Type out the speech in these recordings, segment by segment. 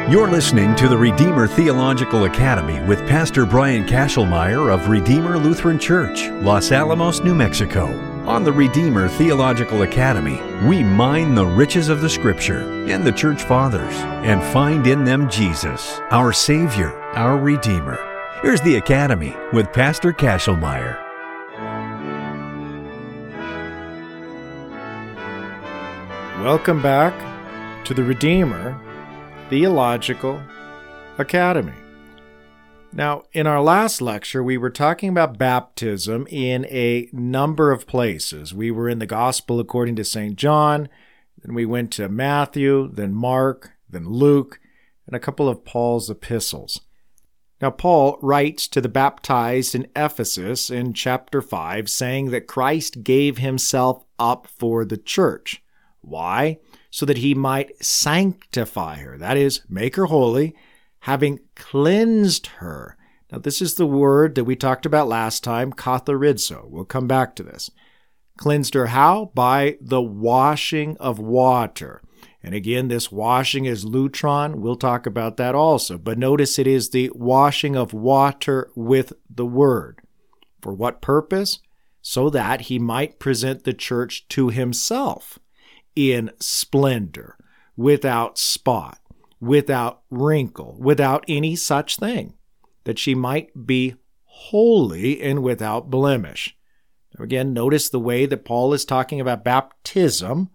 You're listening to the Redeemer Theological Academy with Pastor Brian Kashelmeyer of Redeemer Lutheran Church, Los Alamos, New Mexico. On the Redeemer Theological Academy, we mine the riches of the Scripture and the Church Fathers and find in them Jesus, our Savior, our Redeemer. Here's the Academy with Pastor Kashelmeyer. Welcome back to the Redeemer Theological Academy. Now, in our last lecture, we were talking about baptism in a number of places. We were in the Gospel according to St. John, then we went to Matthew, then Mark, then Luke, and a couple of Paul's epistles. Now, Paul writes to the baptized in Ephesus in chapter 5, saying that Christ gave himself up for the church. Why? So that he might sanctify her, that is, make her holy, having cleansed her. Now, this is the word that we talked about last time, katharizo. We'll come back to this. Cleansed her how? By the washing of water. And again, this washing is lutron. We'll talk about that also. But notice it is the washing of water with the word. For what purpose? So that he might present the church to himself in splendor, without spot, without wrinkle, without any such thing, that she might be holy and without blemish. Again, notice the way that Paul is talking about baptism,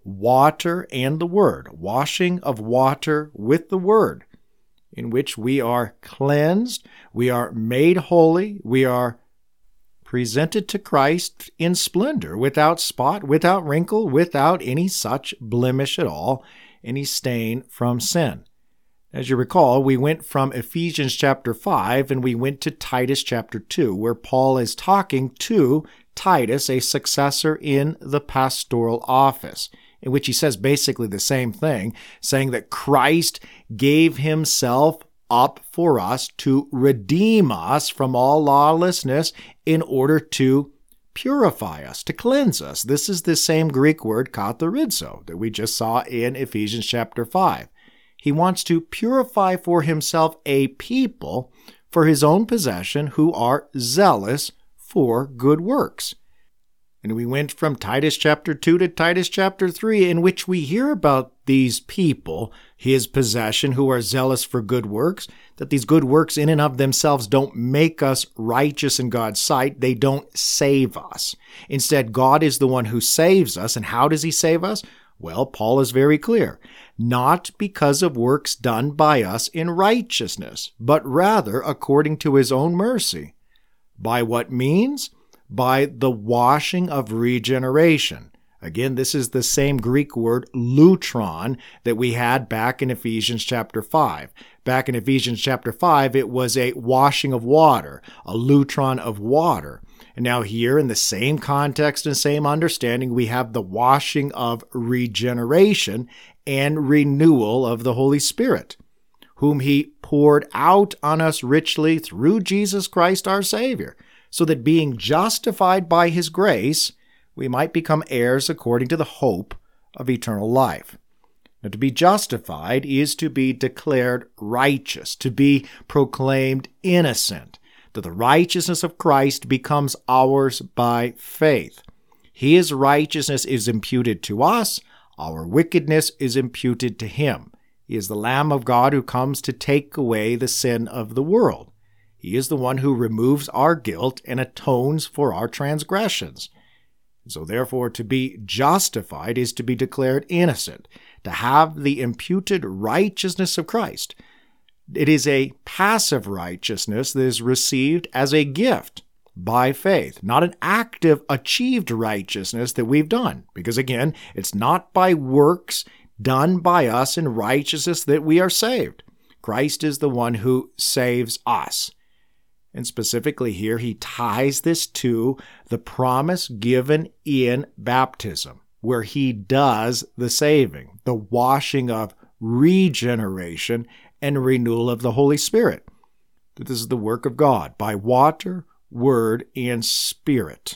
water and the word, washing of water with the word, in which we are cleansed, we are made holy, we are presented to Christ in splendor, without spot, without wrinkle, without any such blemish at all, any stain from sin. As you recall, we went from Ephesians chapter 5 and we went to Titus chapter 2, where Paul is talking to Titus, a successor in the pastoral office, in which he says basically the same thing, saying that Christ gave himself up for us to redeem us from all lawlessness in order to purify us, to cleanse us. This is the same Greek word, katharizo, that we just saw in Ephesians chapter 5. He wants to purify for himself a people for his own possession who are zealous for good works. And we went from Titus chapter 2 to Titus chapter 3, in which we hear about these people, his possession, who are zealous for good works, that these good works in and of themselves don't make us righteous in God's sight. They don't save us. Instead, God is the one who saves us. And how does he save us? Well, Paul is very clear. Not because of works done by us in righteousness, but rather according to his own mercy. By what means? By the washing of regeneration. Again, this is the same Greek word, lutron, that we had back in Ephesians chapter 5. Back in Ephesians chapter 5, it was a washing of water, a lutron of water. And now here, in the same context and same understanding, we have the washing of regeneration and renewal of the Holy Spirit, whom he poured out on us richly through Jesus Christ our Savior, so that being justified by his grace, we might become heirs according to the hope of eternal life. Now, to be justified is to be declared righteous, to be proclaimed innocent, that the righteousness of Christ becomes ours by faith. His righteousness is imputed to us, our wickedness is imputed to him. He is the Lamb of God who comes to take away the sin of the world. He is the one who removes our guilt and atones for our transgressions. So therefore, to be justified is to be declared innocent, to have the imputed righteousness of Christ. It is a passive righteousness that is received as a gift by faith, not an active, achieved righteousness that we've done. Because again, it's not by works done by us in righteousness that we are saved. Christ is the one who saves us. And specifically here, he ties this to the promise given in baptism, where he does the saving, the washing of regeneration and renewal of the Holy Spirit. This is the work of God by water, word, and spirit.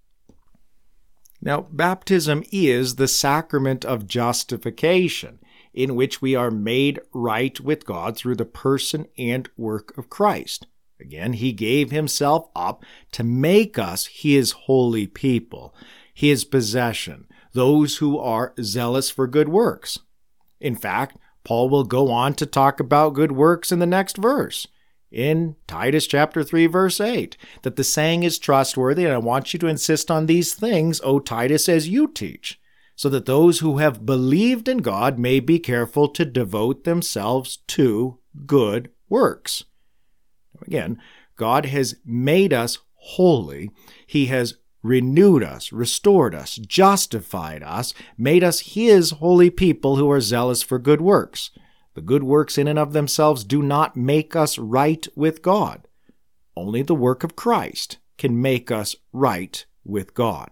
Now, baptism is the sacrament of justification. in which we are made right with God through the person and work of Christ. Again, he gave himself up to make us his holy people, his possession, those who are zealous for good works. In fact, Paul will go on to talk about good works in the next verse, in Titus chapter 3, verse 8, that the saying is trustworthy, and I want you to insist on these things, O Titus, as you teach, so that those who have believed in God may be careful to devote themselves to good works. Again, God has made us holy. He has renewed us, restored us, justified us, made us his holy people who are zealous for good works. The good works in and of themselves do not make us right with God. Only the work of Christ can make us right with God.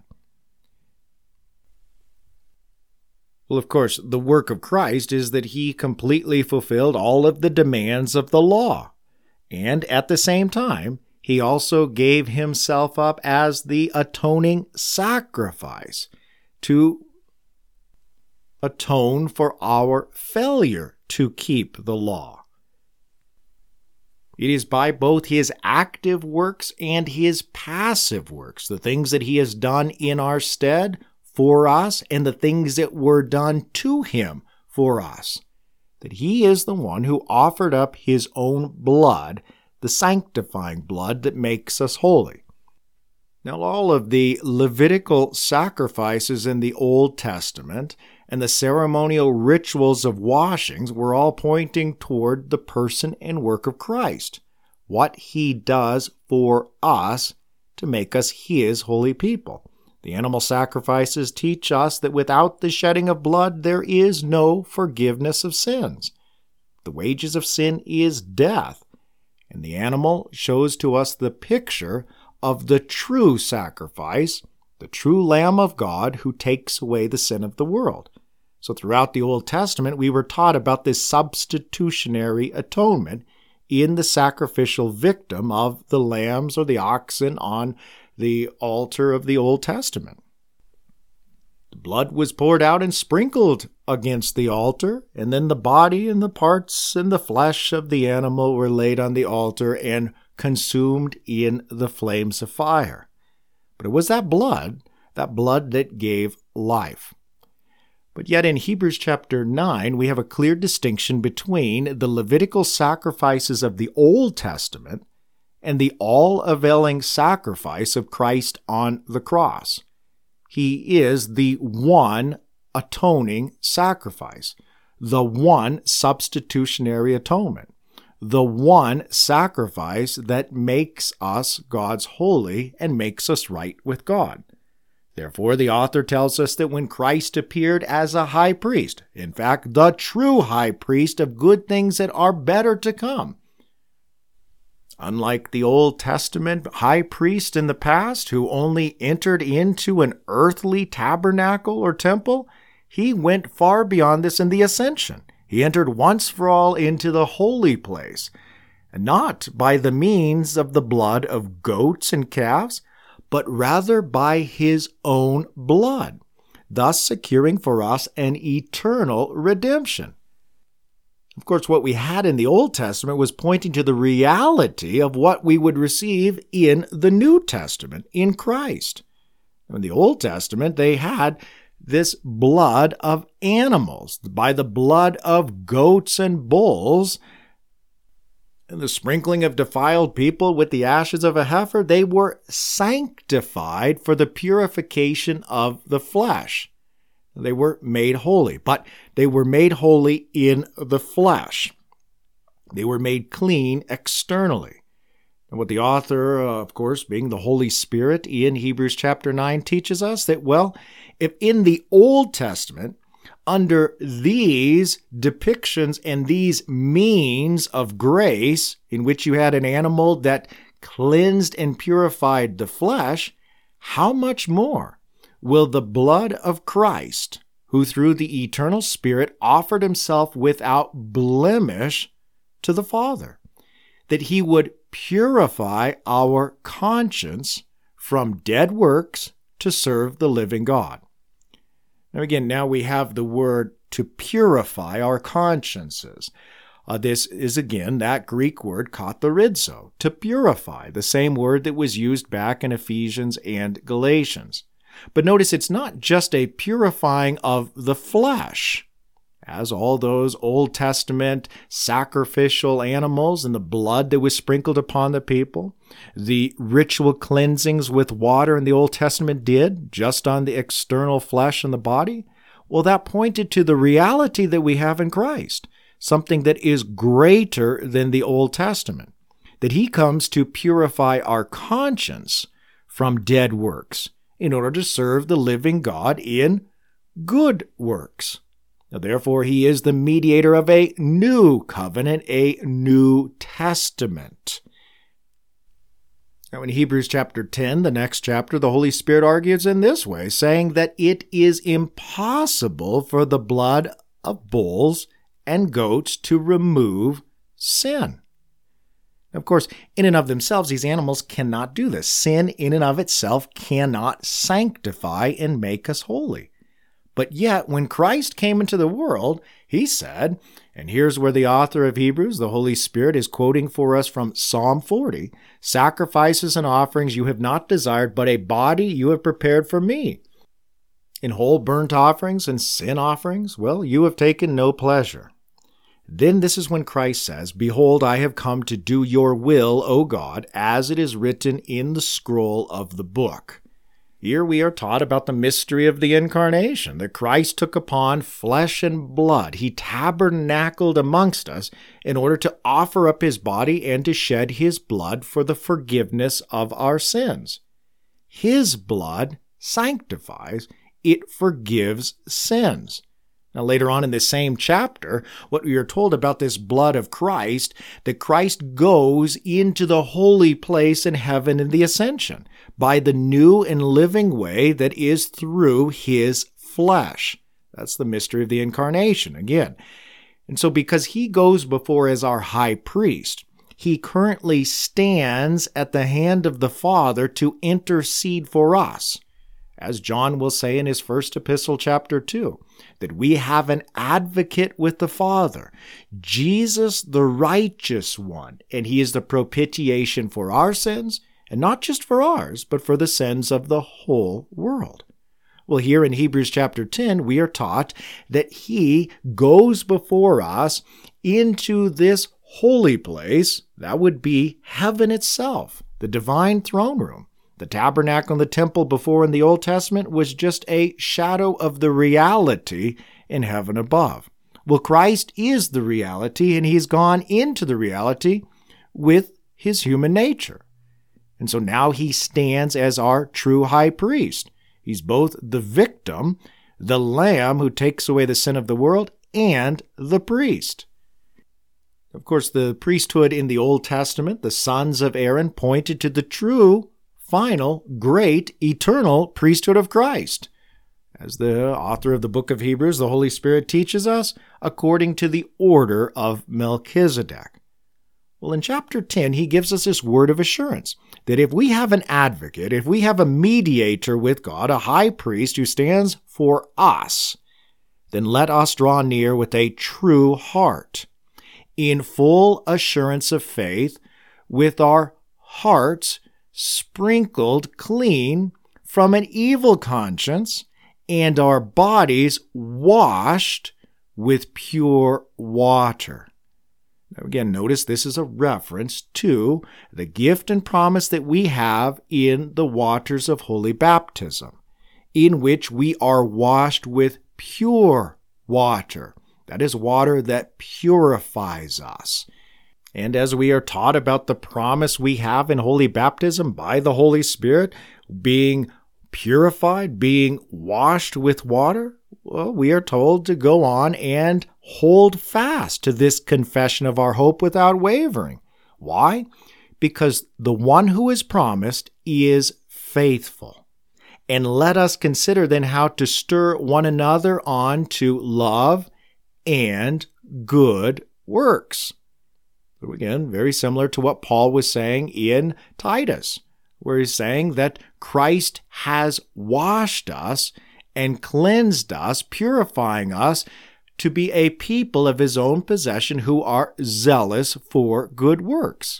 Well, of course, the work of Christ is that he completely fulfilled all of the demands of the law. And at the same time, he also gave himself up as the atoning sacrifice to atone for our failure to keep the law. It is by both his active works and his passive works, the things that he has done in our stead for us and the things that were done to him for us, that he is the one who offered up his own blood, the sanctifying blood that makes us holy. Now, all of the Levitical sacrifices in the Old Testament and the ceremonial rituals of washings were all pointing toward the person and work of Christ, what he does for us to make us his holy people. The animal sacrifices teach us that without the shedding of blood, there is no forgiveness of sins. The wages of sin is death, and the animal shows to us the picture of the true sacrifice, the true Lamb of God who takes away the sin of the world. So throughout the Old Testament, we were taught about this substitutionary atonement in the sacrificial victim of the lambs or the oxen on the altar of the Old Testament. The blood was poured out and sprinkled against the altar, and then the body and the parts and the flesh of the animal were laid on the altar and consumed in the flames of fire. But it was that blood that gave life. But yet in Hebrews chapter 9, we have a clear distinction between the Levitical sacrifices of the Old Testament and the all-availing sacrifice of Christ on the cross. He is the one atoning sacrifice, the one substitutionary atonement, the one sacrifice that makes us God's holy and makes us right with God. Therefore, the author tells us that when Christ appeared as a high priest, in fact, the true high priest of good things that are better to come, unlike the Old Testament high priest in the past who only entered into an earthly tabernacle or temple, he went far beyond this in the ascension. He entered once for all into the holy place, not by the means of the blood of goats and calves, but rather by his own blood, thus securing for us an eternal redemption. Of course, what we had in the Old Testament was pointing to the reality of what we would receive in the New Testament, in Christ. In the Old Testament, they had this blood of animals, by the blood of goats and bulls, and the sprinkling of defiled people with the ashes of a heifer. They were sanctified for the purification of the flesh. They were made holy, but they were made holy in the flesh. They were made clean externally. And what the author, of course, being the Holy Spirit in Hebrews chapter 9, teaches us that, well, if in the Old Testament, under these depictions and these means of grace, in which you had an animal that cleansed and purified the flesh, how much more will the blood of Christ, who through the eternal Spirit offered himself without blemish to the Father, that he would purify our conscience from dead works to serve the living God. Now we have the word to purify our consciences. This is again that Greek word katharizo, to purify, the same word that was used back in Ephesians and Galatians. But notice it's not just a purifying of the flesh, as all those Old Testament sacrificial animals and the blood that was sprinkled upon the people, the ritual cleansings with water in the Old Testament did, just on the external flesh and the body. Well, that pointed to the reality that we have in Christ, something that is greater than the Old Testament, that he comes to purify our conscience from dead works in order to serve the living God in good works. Now, therefore, he is the mediator of a new covenant, a New Testament. Now, in Hebrews chapter 10, the next chapter, the Holy Spirit argues in this way, saying that it is impossible for the blood of bulls and goats to remove sin. Of course, in and of themselves, these animals cannot do this. Sin in and of itself cannot sanctify and make us holy. But yet, when Christ came into the world, he said, and here's where the author of Hebrews, the Holy Spirit, is quoting for us from Psalm 40, "Sacrifices and offerings you have not desired, but a body you have prepared for me. In whole burnt offerings and sin offerings, well, you have taken no pleasure." Then this is when Christ says, "Behold, I have come to do your will, O God, as it is written in the scroll of the book." Here we are taught about the mystery of the incarnation, that Christ took upon flesh and blood. He tabernacled amongst us in order to offer up his body and to shed his blood for the forgiveness of our sins. His blood sanctifies, it forgives sins. Now, later on in this same chapter, what we are told about this blood of Christ, that Christ goes into the holy place in heaven in the ascension by the new and living way that is through his flesh. That's the mystery of the incarnation again. And so because he goes before as our high priest, he currently stands at the hand of the Father to intercede for us. As John will say in his first epistle, chapter 2, that we have an advocate with the Father, Jesus the righteous one, and he is the propitiation for our sins, and not just for ours, but for the sins of the whole world. Well, here in Hebrews chapter 10, we are taught that he goes before us into this holy place, that would be heaven itself, the divine throne room. The tabernacle and the temple before in the Old Testament was just a shadow of the reality in heaven above. Well, Christ is the reality, and he's gone into the reality with his human nature. And so now he stands as our true high priest. He's both the victim, the lamb who takes away the sin of the world, and the priest. Of course, the priesthood in the Old Testament, the sons of Aaron, pointed to the true final, great, eternal priesthood of Christ. As the author of the book of Hebrews, the Holy Spirit teaches us, according to the order of Melchizedek. Well, in chapter 10, he gives us this word of assurance that if we have an advocate, if we have a mediator with God, a high priest who stands for us, then let us draw near with a true heart, in full assurance of faith, with our hearts sprinkled clean from an evil conscience, and our bodies washed with pure water. Now again, notice this is a reference to the gift and promise that we have in the waters of holy baptism, in which we are washed with pure water. That is water that purifies us. And as we are taught about the promise we have in holy baptism by the Holy Spirit, being purified, being washed with water, well, we are told to go on and hold fast to this confession of our hope without wavering. Why? Because the one who is promised is faithful. And let us consider then how to stir one another on to love and good works. So again, very similar to what Paul was saying in Titus, where he's saying that Christ has washed us and cleansed us, purifying us to be a people of his own possession who are zealous for good works.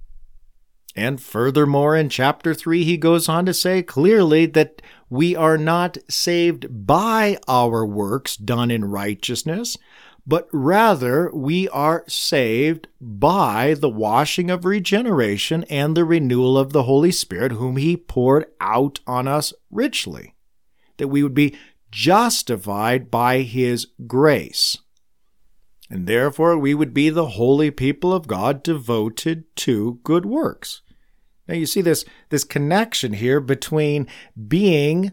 And furthermore, in chapter 3, he goes on to say clearly that we are not saved by our works done in righteousness, but rather we are saved by the washing of regeneration and the renewal of the Holy Spirit, whom he poured out on us richly, that we would be justified by his grace. And therefore we would be the holy people of God devoted to good works. Now you see this connection here between being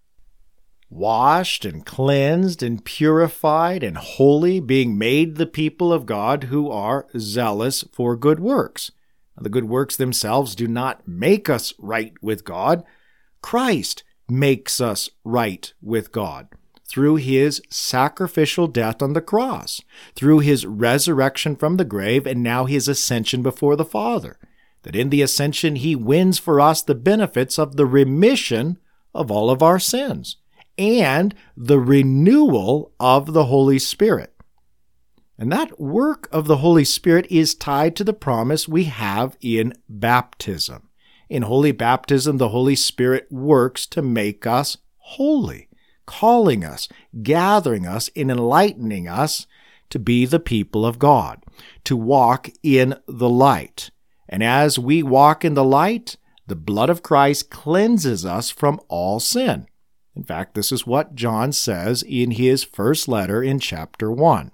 washed and cleansed and purified and holy, being made the people of God who are zealous for good works. Now, the good works themselves do not make us right with God. Christ makes us right with God through his sacrificial death on the cross, through his resurrection from the grave, and now his ascension before the Father. That in the ascension he wins for us the benefits of the remission of all of our sins and the renewal of the Holy Spirit. And that work of the Holy Spirit is tied to the promise we have in baptism. In holy baptism, the Holy Spirit works to make us holy, calling us, gathering us, and enlightening us to be the people of God, to walk in the light. And as we walk in the light, the blood of Christ cleanses us from all sin. In fact, this is what John says in his first letter in chapter 1.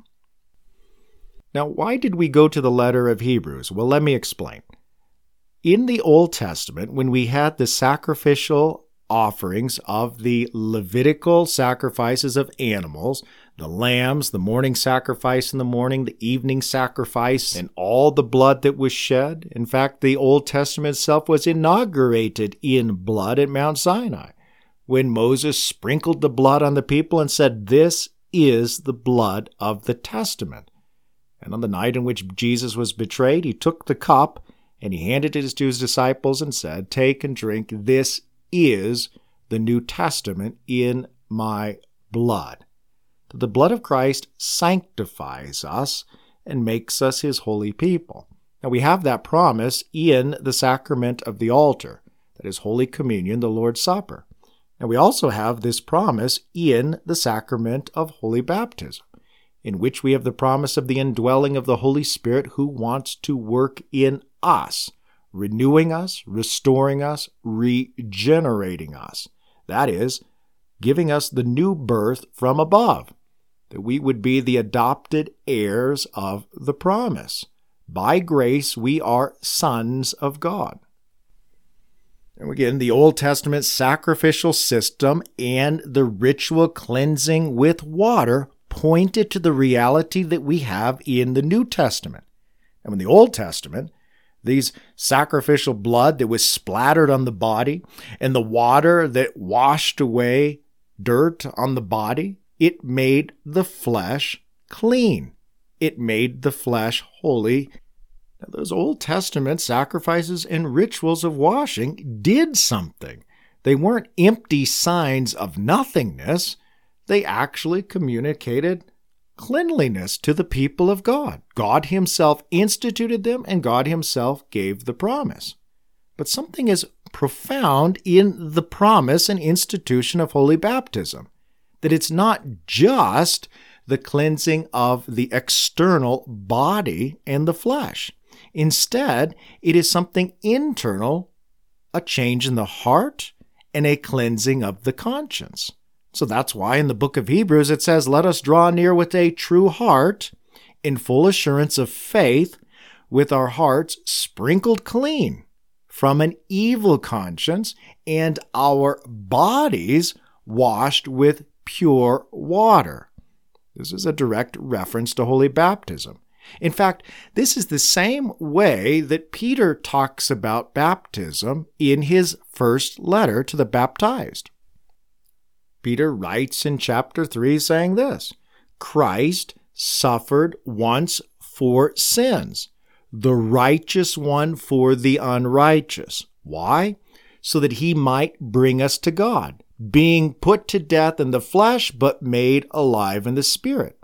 Now, why did we go to the letter of Hebrews? Well, let me explain. In the Old Testament, when we had the sacrificial offerings of the Levitical sacrifices of animals, the lambs, the morning sacrifice in the morning, the evening sacrifice, and all the blood that was shed. In fact, the Old Testament itself was inaugurated in blood at Mount Sinai, when Moses sprinkled the blood on the people and said, "This is the blood of the testament." And on the night in which Jesus was betrayed, he took the cup and he handed it to his disciples and said, "Take and drink. This is the New Testament in my blood." The blood of Christ sanctifies us and makes us his holy people. Now we have that promise in the sacrament of the altar, that is Holy Communion, the Lord's Supper. And we also have this promise in the sacrament of Holy Baptism, in which we have the promise of the indwelling of the Holy Spirit who wants to work in us, renewing us, restoring us, regenerating us. That is, giving us the new birth from above, that we would be the adopted heirs of the promise. By grace, we are sons of God. And again, the Old Testament sacrificial system and the ritual cleansing with water pointed to the reality that we have in the New Testament. And in the Old Testament, these sacrificial blood that was splattered on the body and the water that washed away dirt on the body, it made the flesh clean. It made the flesh holy. Now, those Old Testament sacrifices and rituals of washing did something. They weren't empty signs of nothingness. They actually communicated cleanliness to the people of God. God himself instituted them, and God himself gave the promise. But something is profound in the promise and institution of holy baptism, that it's not just the cleansing of the external body and the flesh. Instead, it is something internal, a change in the heart, and a cleansing of the conscience. So that's why in the book of Hebrews it says, "Let us draw near with a true heart, in full assurance of faith, with our hearts sprinkled clean from an evil conscience, and our bodies washed with pure water." This is a direct reference to holy baptism. In fact, this is the same way that Peter talks about baptism in his first letter to the baptized. Peter writes in chapter 3 saying this, "Christ suffered once for sins, the righteous one for the unrighteous." Why? So that he might bring us to God, being put to death in the flesh, but made alive in the spirit.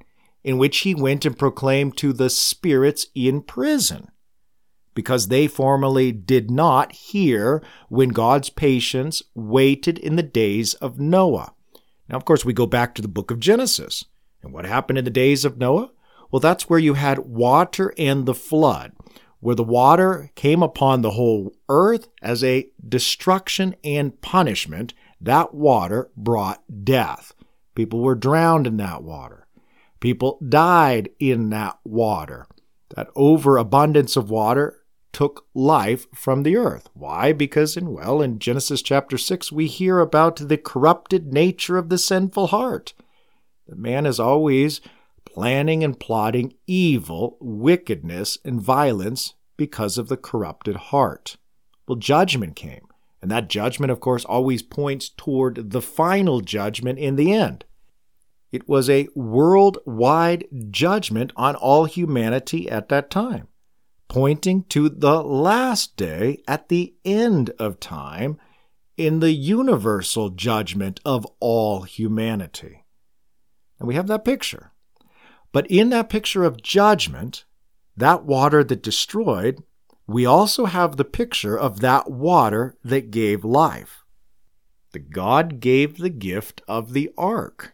in which he went and proclaimed to the spirits in prison, because they formerly did not hear when God's patience waited in the days of Noah. Now, of course, we go back to the book of Genesis. And what happened in the days of Noah? Well, that's where you had water and the flood, where the water came upon the whole earth as a destruction and punishment. That water brought death. People were drowned in that water. People died in that water. That overabundance of water took life from the earth. Why? Because in Genesis chapter 6, we hear about the corrupted nature of the sinful heart. The man is always planning and plotting evil, wickedness, and violence because of the corrupted heart. Well, judgment came. And that judgment, of course, always points toward the final judgment in the end. It was a worldwide judgment on all humanity at that time, pointing to the last day at the end of time in the universal judgment of all humanity. And we have that picture. But in that picture of judgment, that water that destroyed, we also have the picture of that water that gave life. That God gave the gift of the ark.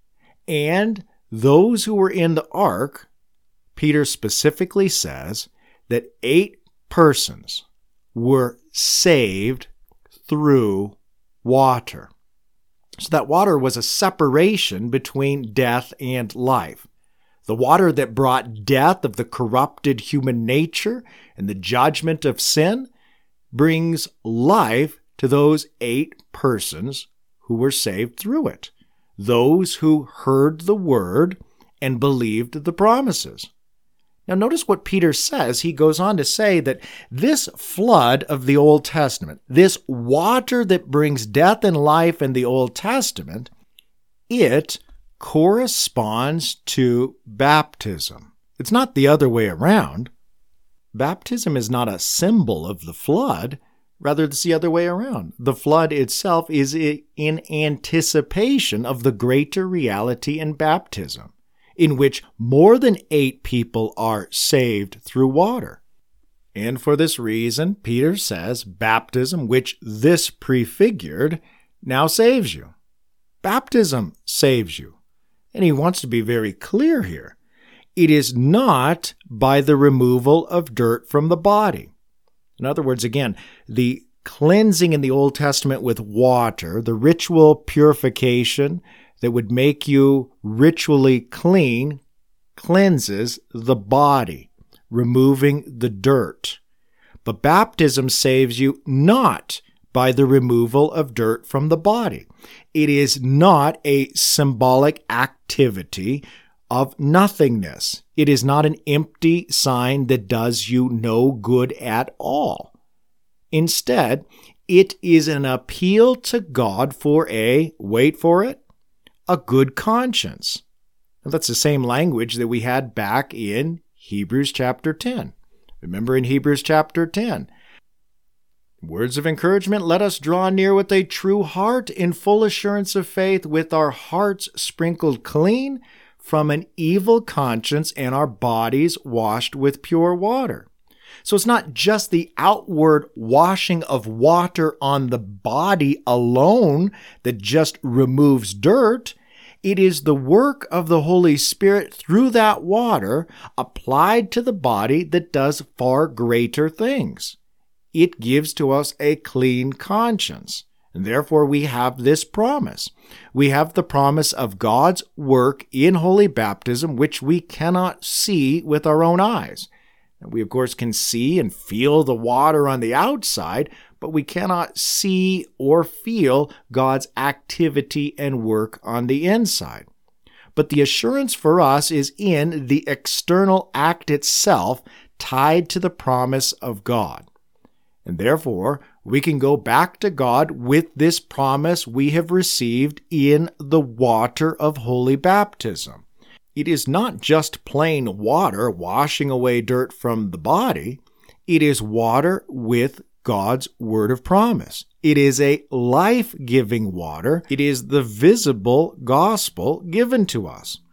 And those who were in the ark, Peter specifically says that 8 persons were saved through water. So that water was a separation between death and life. The water that brought death of the corrupted human nature and the judgment of sin brings life to those 8 persons who were saved through it. Those who heard the word and believed the promises. Now notice what Peter says. He goes on to say that this flood of the Old Testament, this water that brings death and life in the Old Testament, it corresponds to baptism. It's not the other way around. Baptism is not a symbol of the flood. Rather, it's the other way around. The flood itself is in anticipation of the greater reality in baptism, in which more than 8 people are saved through water. And for this reason, Peter says, baptism, which this prefigured, now saves you. Baptism saves you. And he wants to be very clear here. It is not by the removal of dirt from the body. In other words, again, the cleansing in the Old Testament with water, the ritual purification that would make you ritually clean, cleanses the body, removing the dirt. But baptism saves you not by the removal of dirt from the body. It is not a symbolic activity of nothingness. It is not an empty sign that does you no good at all. Instead, it is an appeal to God for wait for it, a good conscience. And that's the same language that we had back in Hebrews chapter 10. Remember in Hebrews chapter 10, words of encouragement, let us draw near with a true heart in full assurance of faith, with our hearts sprinkled clean from an evil conscience and our bodies washed with pure water. So it's not just the outward washing of water on the body alone that just removes dirt. It is the work of the Holy Spirit through that water applied to the body that does far greater things. It gives to us a clean conscience. And therefore we have this promise. We have the promise of God's work in holy baptism, which we cannot see with our own eyes. And we, of course, can see and feel the water on the outside, but we cannot see or feel God's activity and work on the inside. But the assurance for us is in the external act itself, tied to the promise of God. And therefore, we can go back to God with this promise we have received in the water of holy baptism. It is not just plain water washing away dirt from the body. It is water with God's word of promise. It is a life-giving water. It is the visible gospel given to us.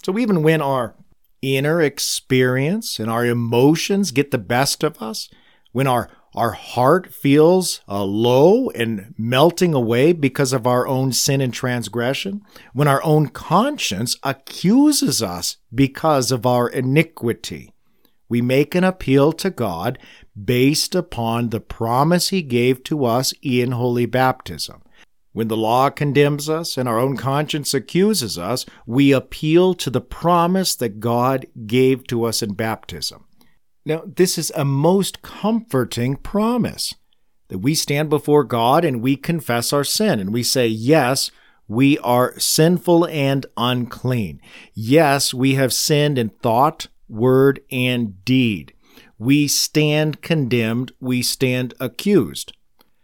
So even when our inner experience and our emotions get the best of us, when our heart feels low and melting away because of our own sin and transgression, when our own conscience accuses us because of our iniquity, we make an appeal to God based upon the promise He gave to us in holy baptism. When the law condemns us and our own conscience accuses us, we appeal to the promise that God gave to us in baptism. Now, this is a most comforting promise, that we stand before God and we confess our sin, and we say, yes, we are sinful and unclean. Yes, we have sinned in thought, word, and deed. We stand condemned, we stand accused.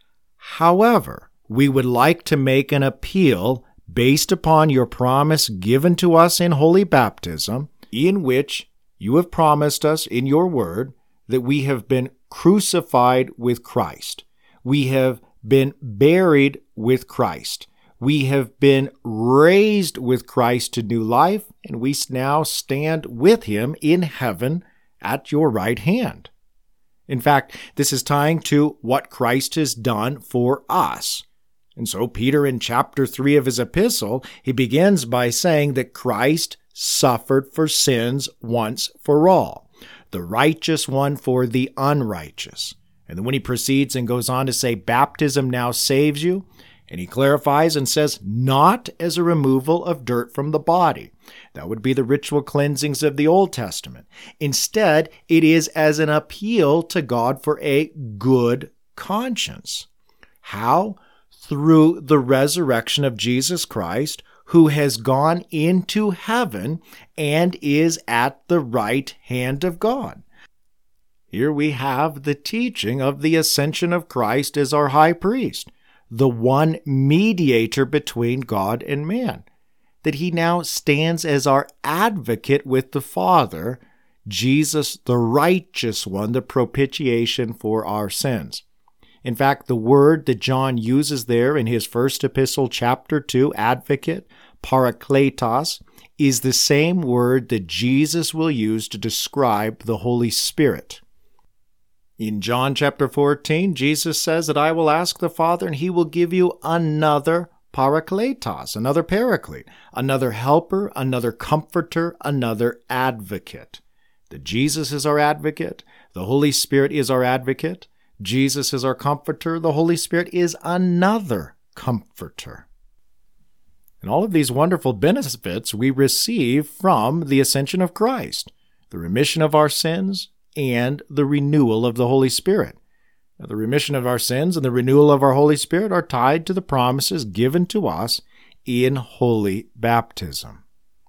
However, we would like to make an appeal based upon your promise given to us in holy baptism, in which you have promised us in your word that we have been crucified with Christ. We have been buried with Christ. We have been raised with Christ to new life, and we now stand with Him in heaven at your right hand. In fact, this is tying to what Christ has done for us. And so Peter, in chapter 3 of his epistle, he begins by saying that Christ suffered for sins once for all, the righteous one for the unrighteous. And then when he proceeds and goes on to say, baptism now saves you, and he clarifies and says, not as a removal of dirt from the body. That would be the ritual cleansings of the Old Testament. Instead, it is as an appeal to God for a good conscience. How? Through the resurrection of Jesus Christ, who has gone into heaven and is at the right hand of God. Here we have the teaching of the ascension of Christ as our high priest, the one mediator between God and man, that He now stands as our advocate with the Father, Jesus, the righteous one, the propitiation for our sins. In fact, the word that John uses there in his first epistle, chapter 2, advocate, parakletos, is the same word that Jesus will use to describe the Holy Spirit. In John chapter 14, Jesus says that I will ask the Father, and He will give you another parakletos, another paraclete, another helper, another comforter, another advocate. That Jesus is our advocate, the Holy Spirit is our advocate, Jesus is our comforter, the Holy Spirit is another comforter. And all of these wonderful benefits we receive from the ascension of Christ, the remission of our sins, and the renewal of the Holy Spirit. Now, the remission of our sins and the renewal of our Holy Spirit are tied to the promises given to us in holy baptism.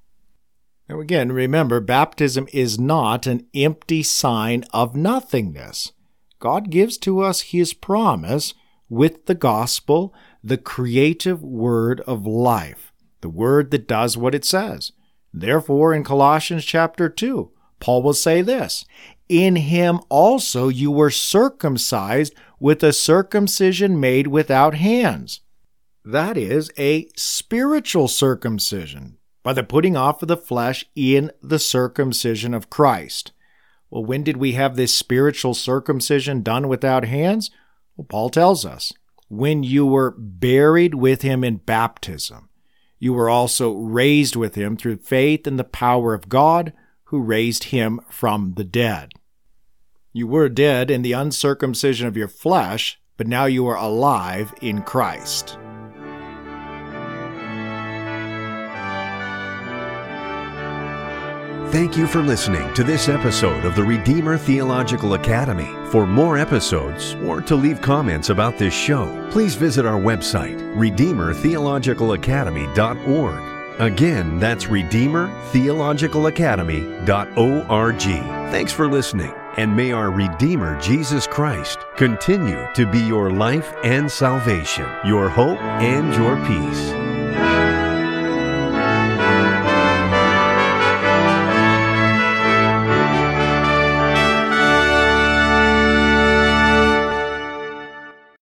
Now again, remember, baptism is not an empty sign of nothingness. God gives to us His promise with the gospel, the creative word of life, the word that does what it says. Therefore, in Colossians chapter 2, Paul will say this, in Him also you were circumcised with a circumcision made without hands. That is a spiritual circumcision, by the putting off of the flesh in the circumcision of Christ. Well, when did we have this spiritual circumcision done without hands? Well, Paul tells us, when you were buried with Him in baptism, you were also raised with Him through faith in the power of God, who raised Him from the dead. You were dead in the uncircumcision of your flesh, but now you are alive in Christ. Thank you for listening to this episode of the Redeemer Theological Academy. For more episodes or to leave comments about this show, please visit our website, RedeemerTheologicalAcademy.org. Again, that's RedeemerTheologicalAcademy.org. Thanks for listening, and may our Redeemer Jesus Christ continue to be your life and salvation, your hope and your peace.